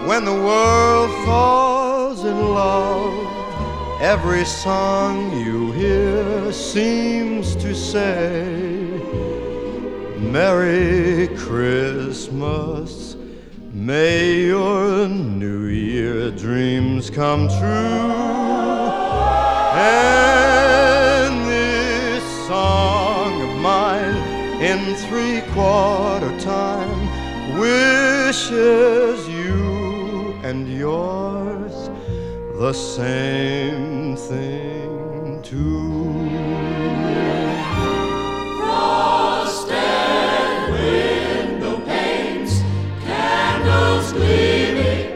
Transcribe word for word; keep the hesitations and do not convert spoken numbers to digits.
when the world falls in love, every song you hear seems to say, Merry Christmas, may your New Year dreams come true. And this song of mine in three-quarter time wishes you and yours the same